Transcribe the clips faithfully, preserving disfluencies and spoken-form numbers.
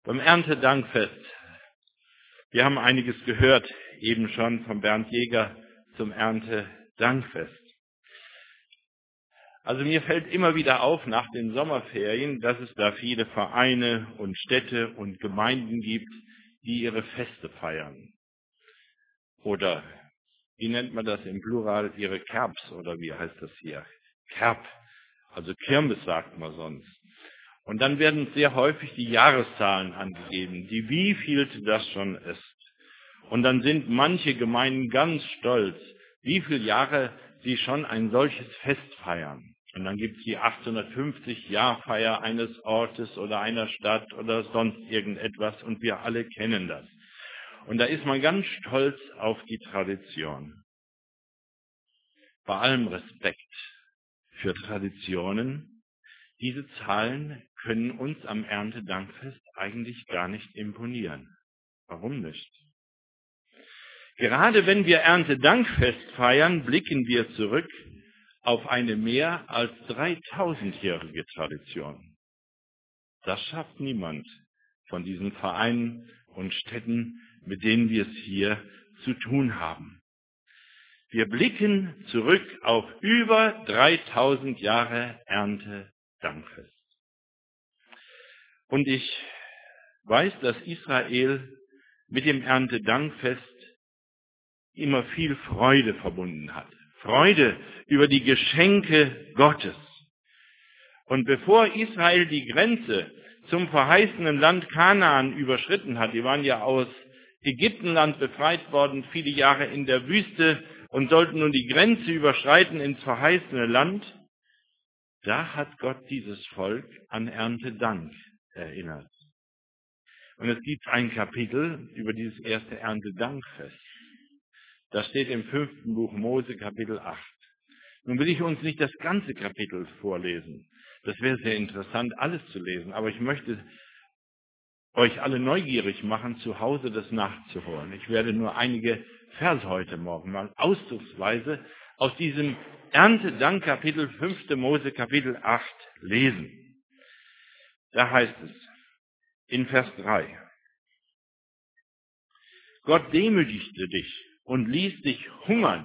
Beim Erntedankfest. Wir haben einiges gehört, eben schon von Bernd Jäger zum Erntedankfest. Also mir fällt immer wieder auf nach den Sommerferien, dass es da viele Vereine und Städte und Gemeinden gibt, die ihre Feste feiern. Oder, wie nennt man das im Plural, ihre Kerbs, oder wie heißt das hier? Kerb, also Kirmes sagt man sonst. Und dann werden sehr häufig die Jahreszahlen angegeben, die wievielte das schon ist. Und dann sind manche Gemeinden ganz stolz, wie viele Jahre sie schon ein solches Fest feiern. Und dann gibt es die achthundertfünfzig-Jahrfeier eines Ortes oder einer Stadt oder sonst irgendetwas und wir alle kennen das. Und da ist man ganz stolz auf die Tradition. Bei allem Respekt für Traditionen, diese Zahlen können uns am Erntedankfest eigentlich gar nicht imponieren. Warum nicht? Gerade wenn wir Erntedankfest feiern, blicken wir zurück auf eine mehr als dreitausendjährige Tradition. Das schafft niemand von diesen Vereinen und Städten, mit denen wir es hier zu tun haben. Wir blicken zurück auf über dreitausend Jahre Erntedankfest. Und ich weiß, dass Israel mit dem Erntedankfest immer viel Freude verbunden hat. Freude über die Geschenke Gottes. Und bevor Israel die Grenze zum verheißenen Land Kanaan überschritten hat, die waren ja aus Ägyptenland befreit worden, viele Jahre in der Wüste und sollten nun die Grenze überschreiten ins verheißene Land, da hat Gott dieses Volk an Erntedank erinnert. Und es gibt ein Kapitel über dieses erste Erntedankfest. Das steht im fünften Buch Mose, Kapitel acht. Nun will ich uns nicht das ganze Kapitel vorlesen. Das wäre sehr interessant, alles zu lesen. Aber ich möchte euch alle neugierig machen, zu Hause das nachzuholen. Ich werde nur einige Verse heute Morgen mal auszugsweise aus diesem Erntedank-Kapitel fünften Mose, Kapitel acht lesen. Da heißt es in Vers drei. Gott demütigte dich und ließ dich hungern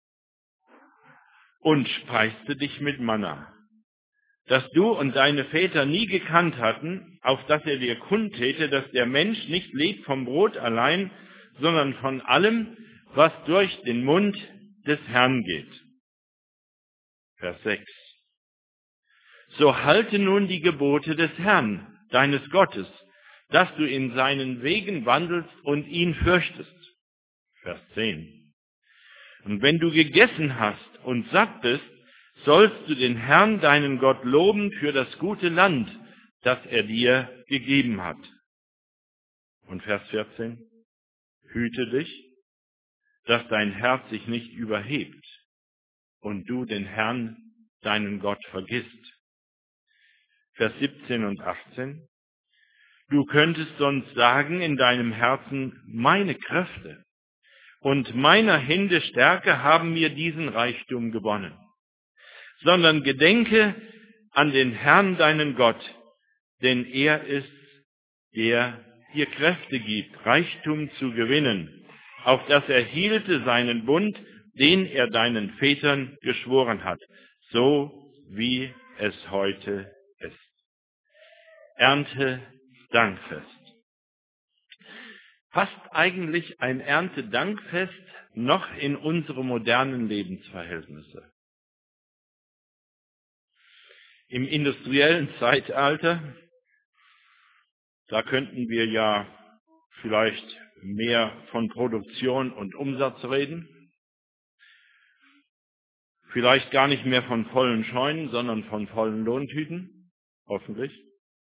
und speiste dich mit Manna, das du und deine Väter nie gekannt hatten, auf dass er dir kundtäte, dass der Mensch nicht lebt vom Brot allein, sondern von allem, was durch den Mund des Herrn geht. Vers sechs. So halte nun die Gebote des Herrn, deines Gottes, dass du in seinen Wegen wandelst und ihn fürchtest. Vers zehn. Und wenn du gegessen hast und satt bist, sollst du den Herrn, deinen Gott, loben für das gute Land, das er dir gegeben hat. Und Vers vierzehn. Hüte dich, dass dein Herz sich nicht überhebt und du den Herrn, deinen Gott, vergisst. Vers siebzehn und achtzehn. Du könntest sonst sagen in deinem Herzen, meine Kräfte und meiner Hände Stärke haben mir diesen Reichtum gewonnen. Sondern gedenke an den Herrn, deinen Gott, denn er ist, der dir Kräfte gibt, Reichtum zu gewinnen, auf dass er hielte seinen Bund, den er deinen Vätern geschworen hat, so wie es heute ist. Erntedankfest. Passt eigentlich ein Erntedankfest noch in unsere modernen Lebensverhältnisse? Im industriellen Zeitalter, da könnten wir ja vielleicht mehr von Produktion und Umsatz reden. Vielleicht gar nicht mehr von vollen Scheunen, sondern von vollen Lohntüten, hoffentlich.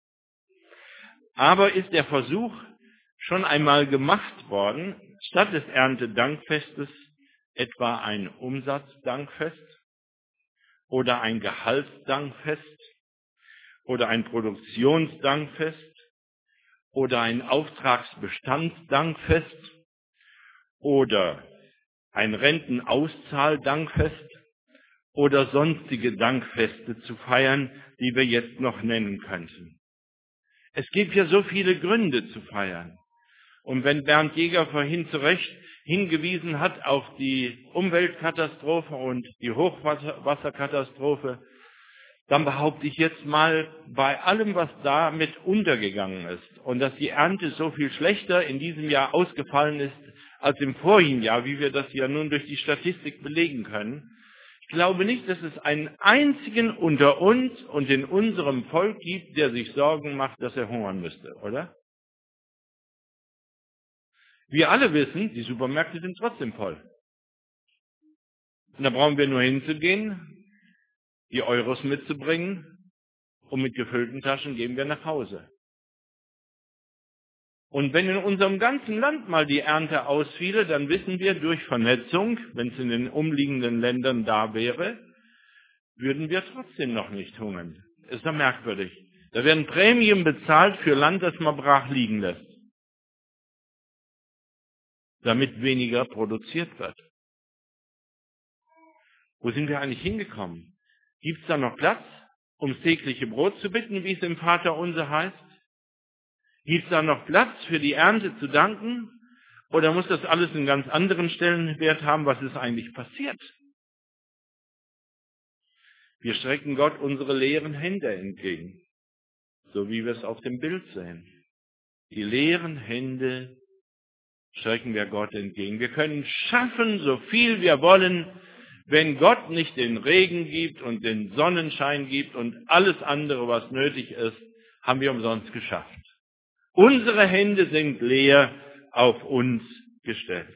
Aber ist der Versuch schon einmal gemacht worden, statt des Erntedankfestes etwa ein Umsatzdankfest oder ein Gehaltsdankfest oder ein Produktionsdankfest oder ein Auftragsbestandsdankfest oder ein Rentenauszahldankfest oder sonstige Dankfeste zu feiern, die wir jetzt noch nennen könnten. Es gibt ja so viele Gründe zu feiern. Und wenn Bernd Jäger vorhin zu Recht hingewiesen hat auf die Umweltkatastrophe und die Hochwasserkatastrophe, dann behaupte ich jetzt mal, bei allem, was damit untergegangen ist und dass die Ernte so viel schlechter in diesem Jahr ausgefallen ist als im vorigen Jahr, wie wir das ja nun durch die Statistik belegen können, ich glaube nicht, dass es einen einzigen unter uns und in unserem Volk gibt, der sich Sorgen macht, dass er hungern müsste, oder? Wir alle wissen, die Supermärkte sind trotzdem voll. Und da brauchen wir nur hinzugehen, die Euros mitzubringen und mit gefüllten Taschen gehen wir nach Hause. Und wenn in unserem ganzen Land mal die Ernte ausfiele, dann wissen wir durch Vernetzung, wenn es in den umliegenden Ländern da wäre, würden wir trotzdem noch nicht hungern. Ist doch merkwürdig. Da werden Prämien bezahlt für Land, das man brach liegen lässt, damit weniger produziert wird. Wo sind wir eigentlich hingekommen? Gibt es da noch Platz, ums tägliche Brot zu bitten, wie es im Vaterunser heißt? Gibt es da noch Platz, für die Ernte zu danken? Oder muss das alles einen ganz anderen Stellenwert haben? Was ist eigentlich passiert? Wir strecken Gott unsere leeren Hände entgegen, so wie wir es auf dem Bild sehen. Die leeren Hände strecken wir Gott entgegen. Wir können schaffen, so viel wir wollen, wenn Gott nicht den Regen gibt und den Sonnenschein gibt und alles andere, was nötig ist, haben wir umsonst geschafft. Unsere Hände sind leer auf uns gestellt.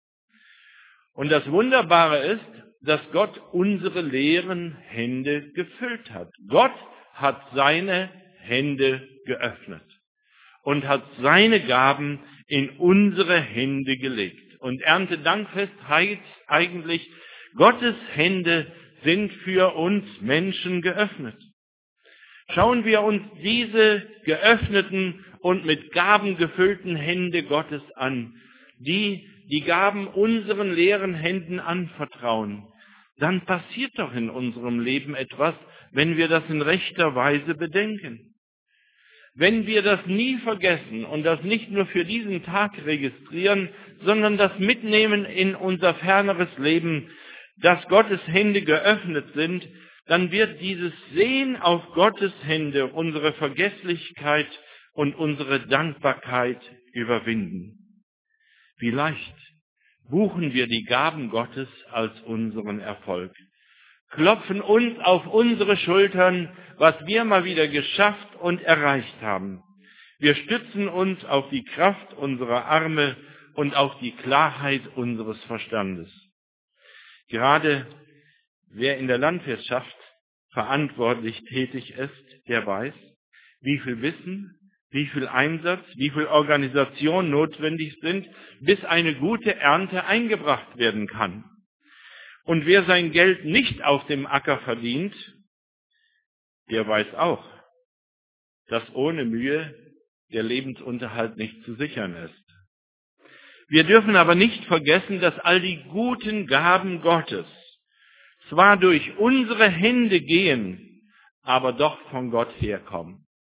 Und das Wunderbare ist, dass Gott unsere leeren Hände gefüllt hat. Gott hat seine Hände geöffnet und hat seine Gaben in unsere Hände gelegt. Und Erntedankfest heißt eigentlich, Gottes Hände sind für uns Menschen geöffnet. Schauen wir uns diese geöffneten und mit Gaben gefüllten Hände Gottes an, die die Gaben unseren leeren Händen anvertrauen, dann passiert doch in unserem Leben etwas, wenn wir das in rechter Weise bedenken. Wenn wir das nie vergessen und das nicht nur für diesen Tag registrieren, sondern das mitnehmen in unser ferneres Leben, dass Gottes Hände geöffnet sind, dann wird dieses Sehen auf Gottes Hände unsere Vergesslichkeit und unsere Dankbarkeit überwinden. Vielleicht buchen wir die Gaben Gottes als unseren Erfolg, klopfen uns auf unsere Schultern, was wir mal wieder geschafft und erreicht haben. Wir stützen uns auf die Kraft unserer Arme und auf die Klarheit unseres Verstandes. Gerade wer in der Landwirtschaft verantwortlich tätig ist, der weiß, wie viel Wissen, wie viel Einsatz, wie viel Organisation notwendig sind, bis eine gute Ernte eingebracht werden kann. Und wer sein Geld nicht auf dem Acker verdient, der weiß auch, dass ohne Mühe der Lebensunterhalt nicht zu sichern ist. Wir dürfen aber nicht vergessen, dass all die guten Gaben Gottes zwar durch unsere Hände gehen, aber doch von Gott herkommen.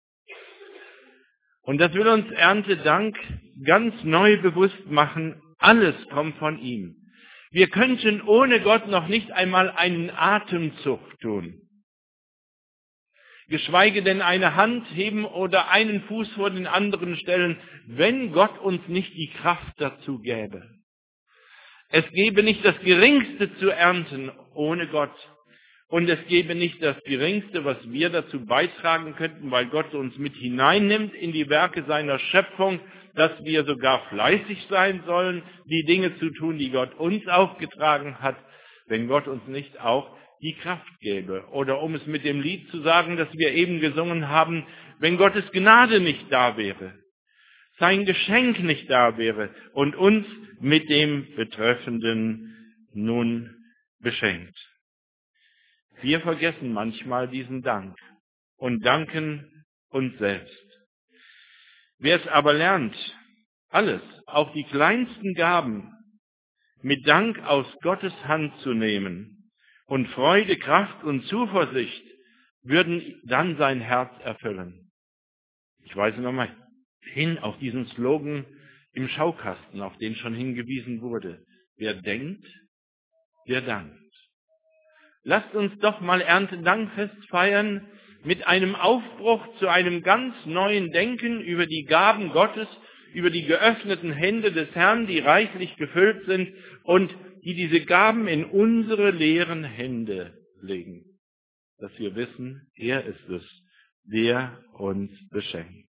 Und das will uns Erntedank ganz neu bewusst machen, alles kommt von ihm. Wir könnten ohne Gott noch nicht einmal einen Atemzug tun. Geschweige denn eine Hand heben oder einen Fuß vor den anderen stellen, wenn Gott uns nicht die Kraft dazu gäbe. Es gäbe nicht das Geringste zu ernten ohne Gott. Und es gäbe nicht das Geringste, was wir dazu beitragen könnten, weil Gott uns mit hineinnimmt in die Werke seiner Schöpfung, dass wir sogar fleißig sein sollen, die Dinge zu tun, die Gott uns aufgetragen hat, wenn Gott uns nicht auch die Kraft gäbe. Oder um es mit dem Lied zu sagen, das wir eben gesungen haben, wenn Gottes Gnade nicht da wäre, sein Geschenk nicht da wäre und uns mit dem Betreffenden nun beschenkt. Wir vergessen manchmal diesen Dank und danken uns selbst. Wer es aber lernt, alles, auch die kleinsten Gaben, mit Dank aus Gottes Hand zu nehmen und Freude, Kraft und Zuversicht würden dann sein Herz erfüllen. Ich weise nochmal hin auf diesen Slogan im Schaukasten, auf den schon hingewiesen wurde. Wer denkt, der dankt. Lasst uns doch mal Erntedankfest feiern mit einem Aufbruch zu einem ganz neuen Denken über die Gaben Gottes, über die geöffneten Hände des Herrn, die reichlich gefüllt sind und die diese Gaben in unsere leeren Hände legen. Dass wir wissen, er ist es, der uns beschenkt.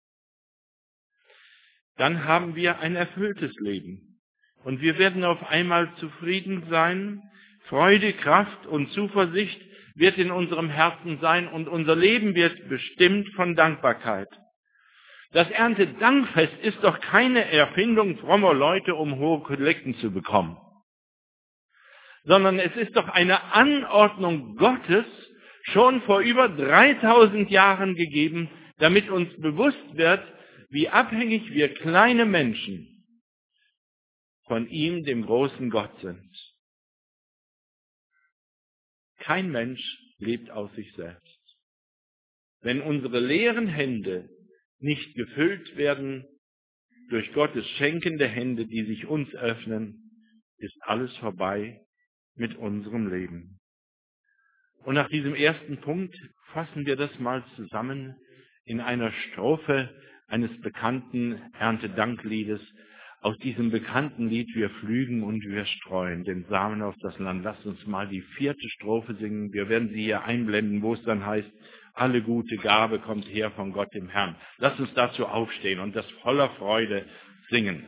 Dann haben wir ein erfülltes Leben und wir werden auf einmal zufrieden sein. Freude, Kraft und Zuversicht wird in unserem Herzen sein und unser Leben wird bestimmt von Dankbarkeit. Das Erntedankfest ist doch keine Erfindung frommer Leute, um hohe Kollekten zu bekommen, sondern es ist doch eine Anordnung Gottes, schon vor über dreitausend Jahren gegeben, damit uns bewusst wird, wie abhängig wir kleine Menschen von ihm, dem großen Gott, sind. Kein Mensch lebt aus sich selbst. Wenn unsere leeren Hände nicht gefüllt werden durch Gottes schenkende Hände, die sich uns öffnen, ist alles vorbei mit unserem Leben. Und nach diesem ersten Punkt fassen wir das mal zusammen in einer Strophe eines bekannten Erntedankliedes. Aus diesem bekannten Lied Wir pflügen und wir streuen den Samen auf das Land. Lasst uns mal die vierte Strophe singen. Wir werden sie hier einblenden, wo es dann heißt, alle gute Gabe kommt her von Gott dem Herrn. Lasst uns dazu aufstehen und das voller Freude singen.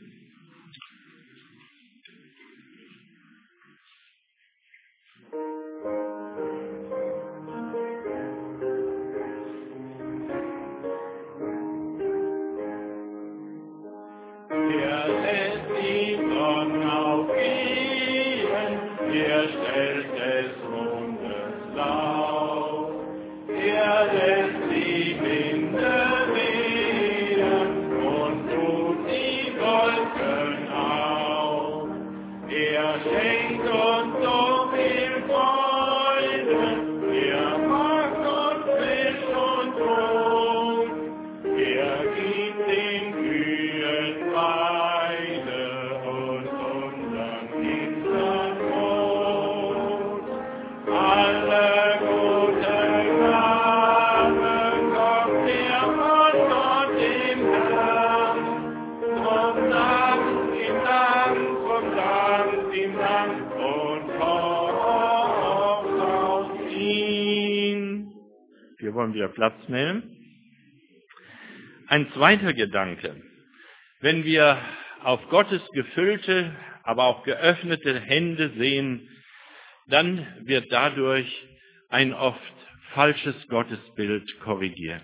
Wollen wir Platz nehmen. Ein zweiter Gedanke. Wenn wir auf Gottes gefüllte, aber auch geöffnete Hände sehen, dann wird dadurch ein oft falsches Gottesbild korrigiert.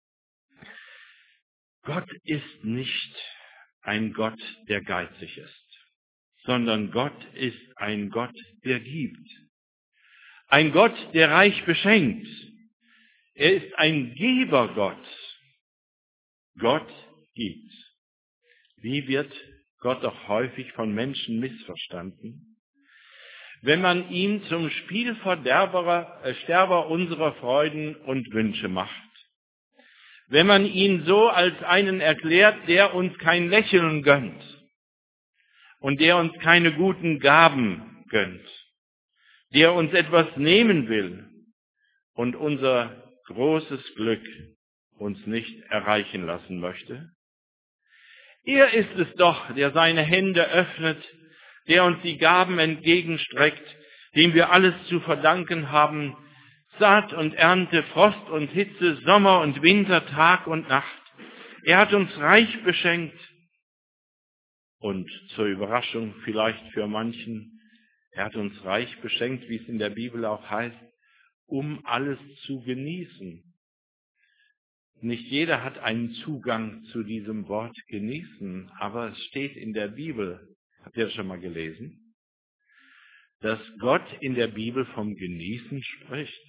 Gott ist nicht ein Gott, der geizig ist, sondern Gott ist ein Gott, der gibt. Ein Gott, der reich beschenkt. Er ist ein Gebergott. Gott gibt. Wie wird Gott doch häufig von Menschen missverstanden? Wenn man ihn zum Spielverderber äh, Sterber unserer Freuden und Wünsche macht. Wenn man ihn so als einen erklärt, der uns kein Lächeln gönnt und der uns keine guten Gaben gönnt, der uns etwas nehmen will und unser großes Glück uns nicht erreichen lassen möchte. Er ist es doch, der seine Hände öffnet, der uns die Gaben entgegenstreckt, dem wir alles zu verdanken haben, Saat und Ernte, Frost und Hitze, Sommer und Winter, Tag und Nacht. Er hat uns reich beschenkt und zur Überraschung vielleicht für manchen, er hat uns reich beschenkt, wie es in der Bibel auch heißt, um alles zu genießen. Nicht jeder hat einen Zugang zu diesem Wort genießen, aber es steht in der Bibel, habt ihr das schon mal gelesen, dass Gott in der Bibel vom Genießen spricht.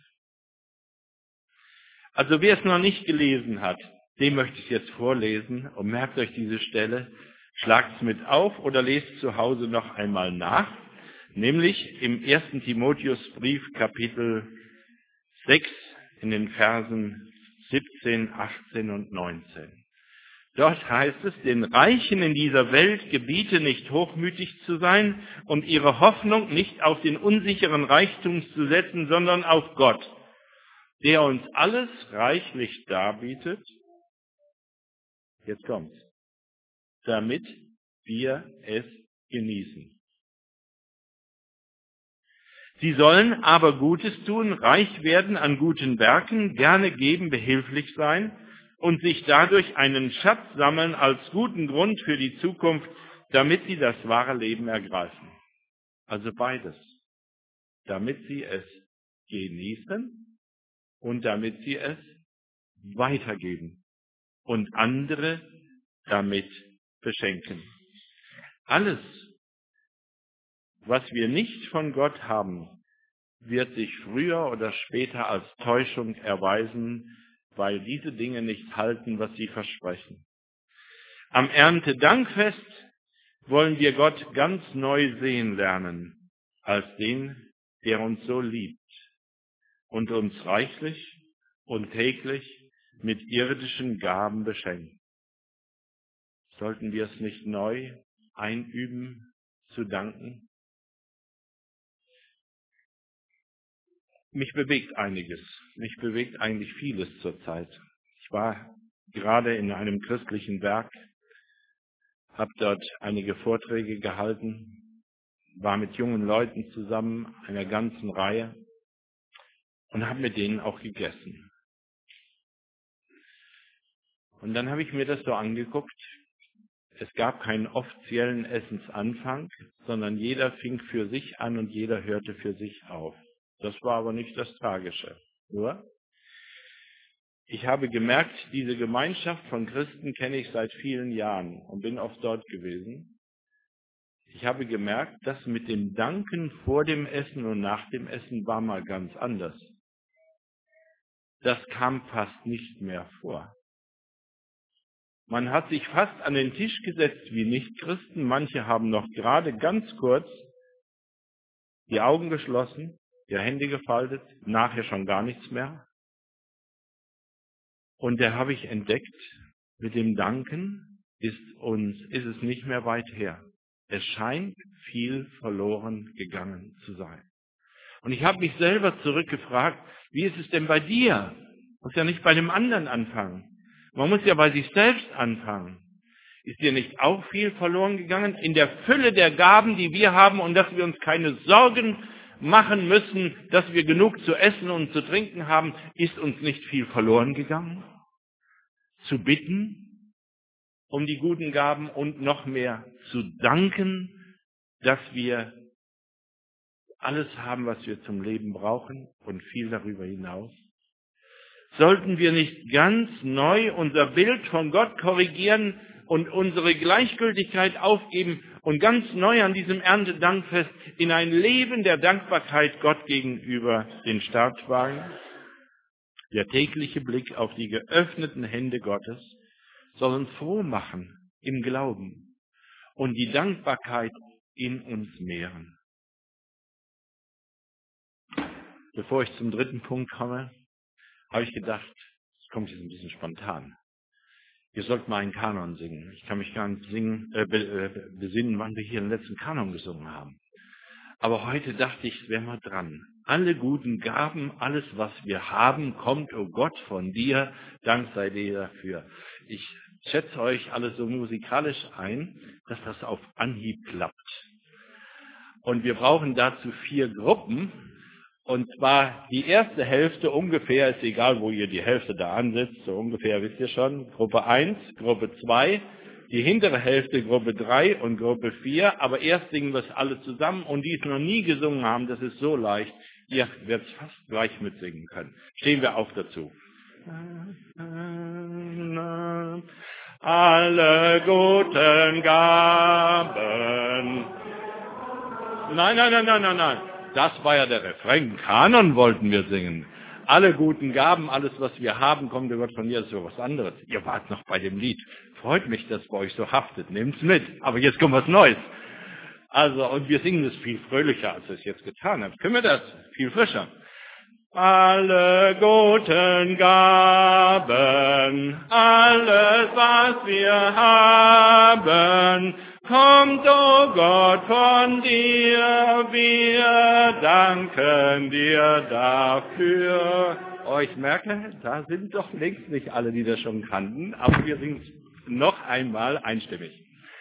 Also wer es noch nicht gelesen hat, dem möchte ich jetzt vorlesen und merkt euch diese Stelle, schlagt es mit auf oder lest zu Hause noch einmal nach, nämlich im ersten Timotheusbrief Kapitel sechs in den Versen siebzehn, achtzehn und neunzehn. Dort heißt es, den Reichen in dieser Welt gebiete nicht hochmütig zu sein und ihre Hoffnung nicht auf den unsicheren Reichtum zu setzen, sondern auf Gott, der uns alles reichlich darbietet. Jetzt kommt's. Damit wir es genießen. Sie sollen aber Gutes tun, reich werden an guten Werken, gerne geben, behilflich sein und sich dadurch einen Schatz sammeln als guten Grund für die Zukunft, damit sie das wahre Leben ergreifen. Also beides. Damit sie es genießen und damit sie es weitergeben und andere damit beschenken. Alles, was wir nicht von Gott haben, wird sich früher oder später als Täuschung erweisen, weil diese Dinge nicht halten, was sie versprechen. Am Erntedankfest wollen wir Gott ganz neu sehen lernen, als den, der uns so liebt und uns reichlich und täglich mit irdischen Gaben beschenkt. Sollten wir es nicht neu einüben, zu danken? Mich bewegt einiges. Mich bewegt eigentlich vieles zurzeit. Ich war gerade in einem christlichen Werk, habe dort einige Vorträge gehalten, war mit jungen Leuten zusammen, einer ganzen Reihe, und habe mit denen auch gegessen. Und dann habe ich mir das so angeguckt. Es gab keinen offiziellen Essensanfang, sondern jeder fing für sich an und jeder hörte für sich auf. Das war aber nicht das Tragische. Nur, ich habe gemerkt, diese Gemeinschaft von Christen kenne ich seit vielen Jahren und bin oft dort gewesen. Ich habe gemerkt, das mit dem Danken vor dem Essen und nach dem Essen war mal ganz anders. Das kam fast nicht mehr vor. Man hat sich fast an den Tisch gesetzt wie Nichtchristen. Manche haben noch gerade ganz kurz die Augen geschlossen, die Hände gefaltet, nachher schon gar nichts mehr. Und da habe ich entdeckt, mit dem Danken ist uns, ist es nicht mehr weit her. Es scheint viel verloren gegangen zu sein. Und ich habe mich selber zurückgefragt, wie ist es denn bei dir? Man muss ja nicht bei dem anderen anfangen. Man muss ja bei sich selbst anfangen. Ist dir nicht auch viel verloren gegangen in der Fülle der Gaben, die wir haben, und dass wir uns keine Sorgen machen müssen, dass wir genug zu essen und zu trinken haben? Ist uns nicht viel verloren gegangen? Zu bitten um die guten Gaben und noch mehr zu danken, dass wir alles haben, was wir zum Leben brauchen und viel darüber hinaus? Sollten wir nicht ganz neu unser Bild von Gott korrigieren und unsere Gleichgültigkeit aufgeben und ganz neu an diesem Erntedankfest in ein Leben der Dankbarkeit Gott gegenüber den Start wagen? Der tägliche Blick auf die geöffneten Hände Gottes soll uns froh machen im Glauben und die Dankbarkeit in uns mehren. Bevor ich zum dritten Punkt komme, habe ich gedacht, das kommt jetzt ein bisschen spontan. Ihr sollt mal einen Kanon singen. Ich kann mich gar nicht singen, äh, besinnen, wann wir hier den letzten Kanon gesungen haben. Aber heute dachte ich, es wäre mal dran. Alle guten Gaben, alles, was wir haben, kommt, oh Gott, von dir. Dank sei dir dafür. Ich schätze euch alle so musikalisch ein, dass das auf Anhieb klappt. Und wir brauchen dazu vier Gruppen. Und zwar die erste Hälfte ungefähr, ist egal, wo ihr die Hälfte da ansitzt, so ungefähr wisst ihr schon, Gruppe eins, Gruppe zwei, die hintere Hälfte Gruppe drei und Gruppe vier, aber erst singen wir es alle zusammen, und die es noch nie gesungen haben, das ist so leicht, ihr werdet es fast gleich mitsingen können. Stehen wir auf dazu. Alle guten Gaben. Nein, nein, nein, nein, nein, nein. Das war ja der Refrain. Kanon wollten wir singen. Alle guten Gaben, alles, was wir haben, kommt der Gott von dir, das ist so was anderes. Ihr wart noch bei dem Lied. Freut mich, dass bei euch so haftet. Nehmt's mit. Aber jetzt kommt was Neues. Also, und wir singen es viel fröhlicher, als ihr es jetzt getan habt. Können wir das? Viel frischer. alle guten Gaben, alles, was wir haben, kommt, o Gott, von dir, wir danken dir dafür. Oh, ich merke, da sind doch längst nicht alle, die das schon kannten, aber wir singen noch einmal einstimmig.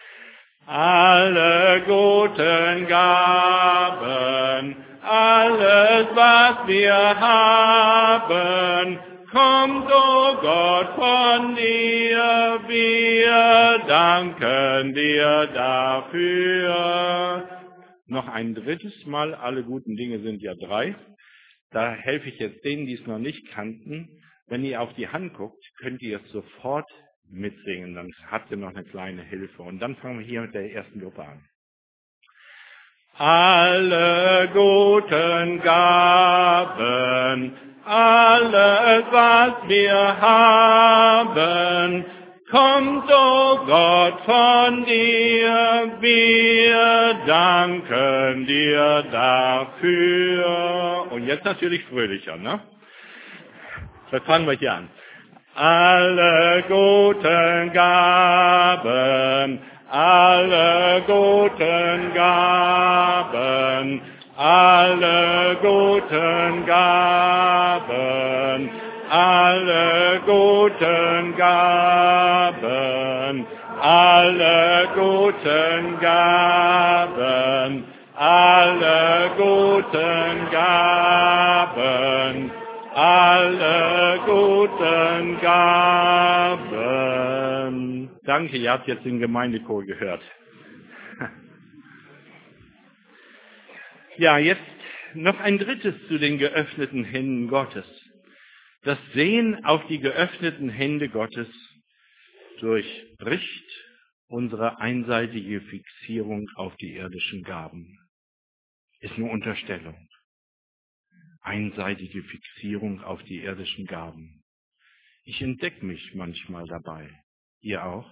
Alle guten Gaben, alles, was wir haben, kommt, o Gott, von dir, wir danken dir dafür. Noch ein drittes Mal, alle guten Dinge sind ja drei. Da helfe ich jetzt denen, die es noch nicht kannten. Wenn ihr auf die Hand guckt, könnt ihr es sofort mitsingen, dann habt ihr noch eine kleine Hilfe. Und dann fangen wir hier mit der ersten Gruppe an. Alle guten Gaben, alles, was wir haben, kommt, o Gott, von dir, wir danken dir dafür. Und jetzt natürlich fröhlicher, ne? Das fangen wir hier an. Alle guten Gaben, alle guten Gaben, alle guten Gaben, alle guten Gaben, alle guten Gaben, alle guten Gaben, alle guten Gaben. Danke, ihr habt jetzt den Gemeindechor gehört. Ja, jetzt noch ein drittes zu den geöffneten Händen Gottes. Das Sehen auf die geöffneten Hände Gottes durchbricht unsere einseitige Fixierung auf die irdischen Gaben. Ist eine Unterstellung. Einseitige Fixierung auf die irdischen Gaben. Ich entdecke mich manchmal dabei. Ihr auch?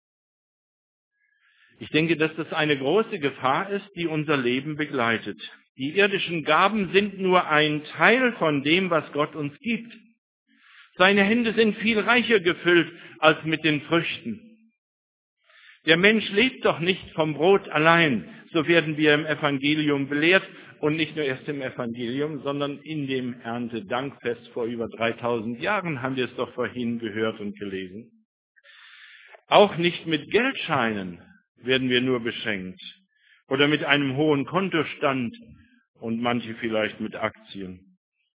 Ich denke, dass das eine große Gefahr ist, die unser Leben begleitet. Die irdischen Gaben sind nur ein Teil von dem, was Gott uns gibt. Seine Hände sind viel reicher gefüllt als mit den Früchten. Der Mensch lebt doch nicht vom Brot allein, so werden wir im Evangelium belehrt. Und nicht nur erst im Evangelium, sondern in dem Erntedankfest vor über dreitausend Jahren haben wir es doch vorhin gehört und gelesen. Auch nicht mit Geldscheinen werden wir nur beschenkt oder mit einem hohen Kontostand und manche vielleicht mit Aktien,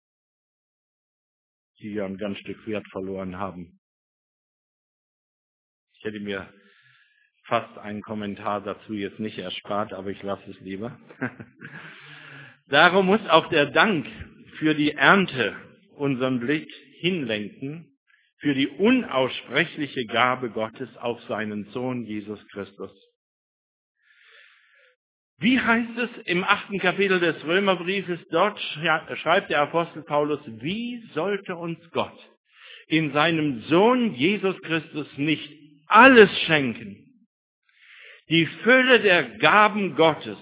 die ja ein ganz Stück Wert verloren haben. Ich hätte mir fast einen Kommentar dazu jetzt nicht erspart, aber ich lasse es lieber. Darum muss auch der Dank für die Ernte unseren Blick hinlenken, für die unaussprechliche Gabe Gottes auf seinen Sohn Jesus Christus. Wie heißt es im achten Kapitel des Römerbriefes? Dort schreibt der Apostel Paulus, wie sollte uns Gott in seinem Sohn Jesus Christus nicht alles schenken? Die Fülle der Gaben Gottes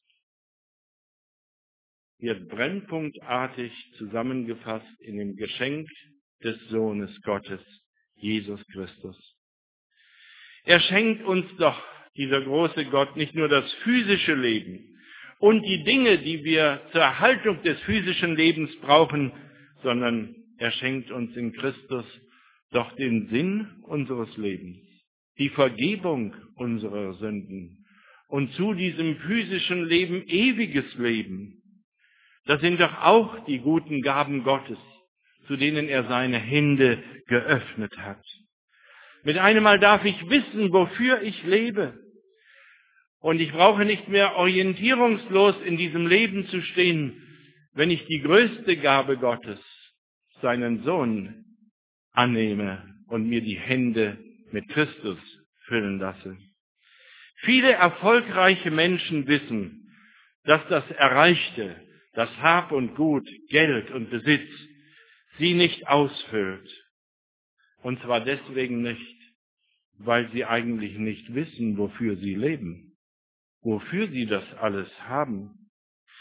wird brennpunktartig zusammengefasst in dem Geschenk des Sohnes Gottes, Jesus Christus. Er schenkt uns doch, dieser große Gott, nicht nur das physische Leben und die Dinge, die wir zur Erhaltung des physischen Lebens brauchen, sondern er schenkt uns in Christus doch den Sinn unseres Lebens, die Vergebung unserer Sünden und zu diesem physischen Leben ewiges Leben. Das sind doch auch die guten Gaben Gottes, zu denen er seine Hände geöffnet hat. Mit einem Mal darf ich wissen, wofür ich lebe. Und ich brauche nicht mehr orientierungslos in diesem Leben zu stehen, wenn ich die größte Gabe Gottes, seinen Sohn, annehme und mir die Hände mit Christus füllen lasse. Viele erfolgreiche Menschen wissen, dass das Erreichte, das Hab und Gut, Geld und Besitz, sie nicht ausfüllt. Und zwar deswegen nicht, weil sie eigentlich nicht wissen, wofür sie leben, wofür sie das alles haben,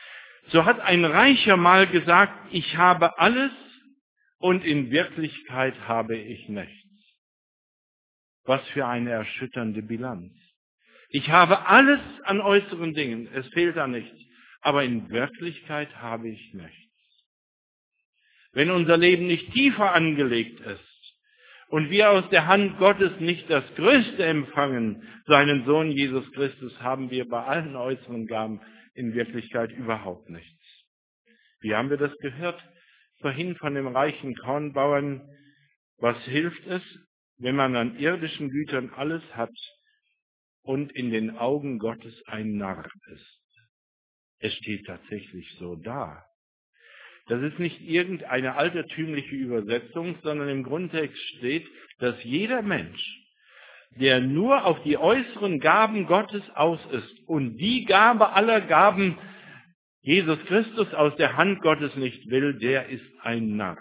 So hat ein Reicher mal gesagt, ich habe alles und in Wirklichkeit habe ich nichts. Was für eine erschütternde Bilanz. Ich habe alles an äußeren Dingen, es fehlt an nichts, aber in Wirklichkeit habe ich nichts. Wenn unser Leben nicht tiefer angelegt ist und wir aus der Hand Gottes nicht das Größte empfangen, seinen Sohn Jesus Christus, haben wir bei allen äußeren Gaben in Wirklichkeit überhaupt nichts. Wie haben wir das gehört? Vorhin von dem reichen Kornbauern. Was hilft es, wenn man an irdischen Gütern alles hat und in den Augen Gottes ein Narr ist? Es steht tatsächlich so da. Das ist nicht irgendeine altertümliche Übersetzung, sondern im Grundtext steht, dass jeder Mensch, der nur auf die äußeren Gaben Gottes aus ist und die Gabe aller Gaben Jesus Christus aus der Hand Gottes nicht will, der ist ein Narr.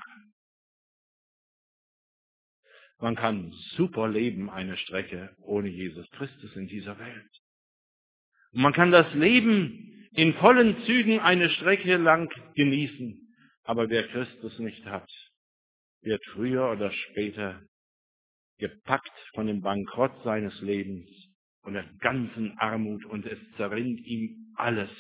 Man kann super leben, eine Strecke, ohne Jesus Christus in dieser Welt. Und man kann das Leben in vollen Zügen eine Strecke lang genießen. Aber wer Christus nicht hat, wird früher oder später gepackt von dem Bankrott seines Lebens und der ganzen Armut und es zerrinnt ihm alles.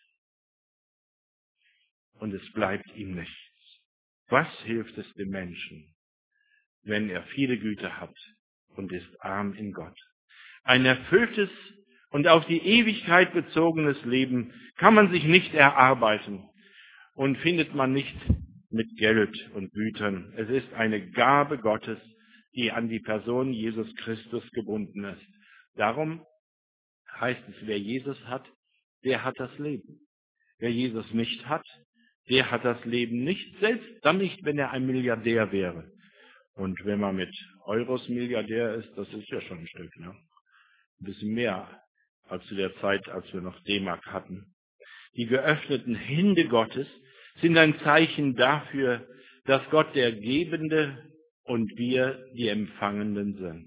Und es bleibt ihm nichts. Was hilft es dem Menschen, wenn er viele Güter hat und ist arm in Gott? Ein erfülltes und auf die Ewigkeit bezogenes Leben kann man sich nicht erarbeiten und findet man nicht mit Geld und Gütern. Es ist eine Gabe Gottes, die an die Person Jesus Christus gebunden ist. Darum heißt es, wer Jesus hat, der hat das Leben. Wer Jesus nicht hat, der hat das Leben nicht, selbst dann nicht, wenn er ein Milliardär wäre. Und wenn man mit Euros Milliardär ist, das ist ja schon ein Stück, ne? Ein bisschen mehr als zu der Zeit, als wir noch D-Mark hatten. Die geöffneten Hände Gottes sind ein Zeichen dafür, dass Gott der Gebende und wir die Empfangenden sind.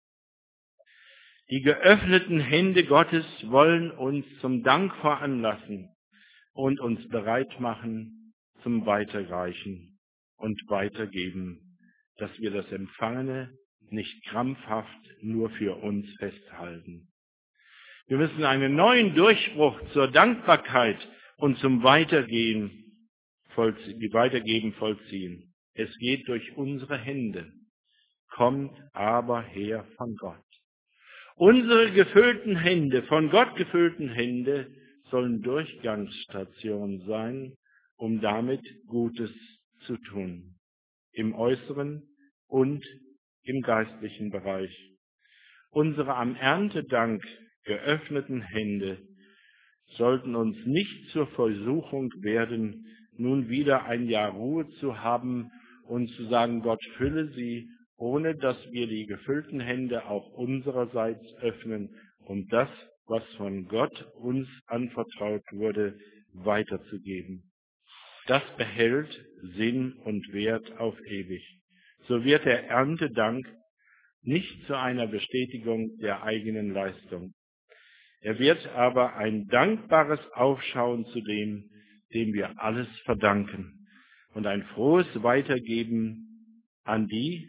Die geöffneten Hände Gottes wollen uns zum Dank veranlassen und uns bereit machen zum Weiterreichen und Weitergeben, dass wir das Empfangene nicht krampfhaft nur für uns festhalten. Wir müssen einen neuen Durchbruch zur Dankbarkeit und zum Weitergehen, die Weitergeben vollziehen. Es geht durch unsere Hände, kommt aber her von Gott. Unsere gefüllten Hände, von Gott gefüllten Hände, sollen Durchgangsstation sein, um damit Gutes zu tun, im äußeren und im geistlichen Bereich. Unsere am Erntedank geöffneten Hände sollten uns nicht zur Versuchung werden, nun wieder ein Jahr Ruhe zu haben und zu sagen, Gott fülle sie, ohne dass wir die gefüllten Hände auch unsererseits öffnen, um das, was von Gott uns anvertraut wurde, weiterzugeben. Das behält Sinn und Wert auf ewig. So wird der Erntedank nicht zu einer Bestätigung der eigenen Leistung. Er wird aber ein dankbares Aufschauen zu dem, dem wir alles verdanken, und ein frohes Weitergeben an die,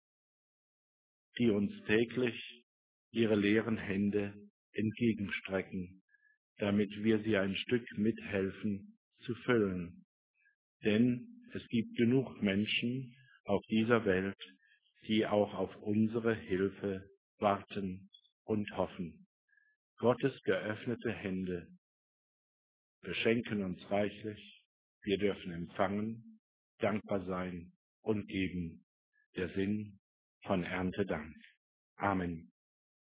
die uns täglich ihre leeren Hände entgegenstrecken, damit wir sie ein Stück mithelfen zu füllen. Denn es gibt genug Menschen auf dieser Welt, die auch auf unsere Hilfe warten und hoffen. Gottes geöffnete Hände beschenken uns reichlich. Wir dürfen empfangen, dankbar sein und geben. Der Sinn von Erntedank. Amen.